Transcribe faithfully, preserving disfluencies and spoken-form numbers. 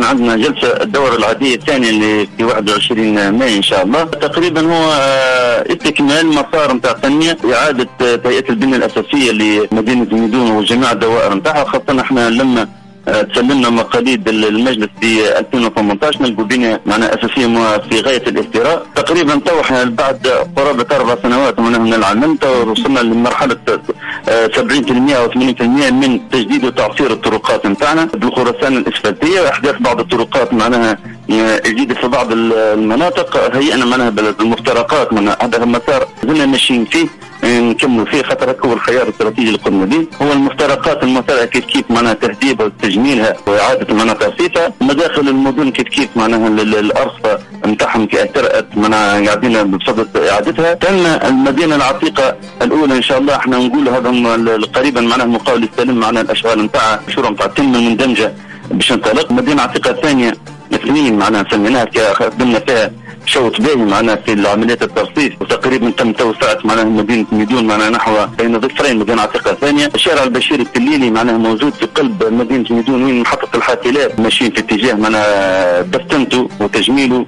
عندنا جلسه الدوره العاديه الثانيه اللي في واحد وعشرين ماي ان شاء الله. تقريبا هو استكمال مسار نتاع التنميه، اعاده تهيئه البنيه الاساسيه لمدينه ميدون وجميع الدوائر نتاعها، خاصه احنا لما تسلمنا مقاليد المجلس في ألفين وثمانية عشر نلقوا بنية معناها اساسيه في غايه الاثراء. تقريبا تو احنا بعد قرابه اربع سنوات من العمل وصلنا لمرحله سبعين بالمئة او ثمانين بالمئة من تجديد وتعصير الطرقات نتاعنا بالخرسان الاسفلتيه، واحداث بعض الطرقات معناها جديده في بعض المناطق. هيئنا معناها بالمفترقات، معناها هذا المسار زلنا ماشيين فيه نكملوا فيه، خاطر هو الخيار الاستراتيجي للقرن به هو المفترقات المسار كيف كيف معناها تهذيبها وتجميلها واعاده معناها ترصيفها. مداخل المدن كيف كيف معناها الارصفه نتاعهم كي اثرت معناها قاعدين بصدد اعادتها. تم المدينه العتيقه الاولى ان شاء الله، احنا نقول هذا قريبا معناها المقاول السلم معناها الاشغال نتاعها الشورى نتاع التنميه المندمجه باش ننطلق. المدينه العتيقه الثانيه اثنين معناها سميناها خدمنا فيها شوط باهي معناها في عمليات الترصيف، وتقريبا تم توسعه معناها مدينه ميدون معناها نحو بين ضفرين مدينه عتيقه ثانيه. الشارع البشير التليلي معناها موجود في قلب مدينه ميدون وين محطه الحافلات ماشيين في اتجاه معناها بستنته وتجميله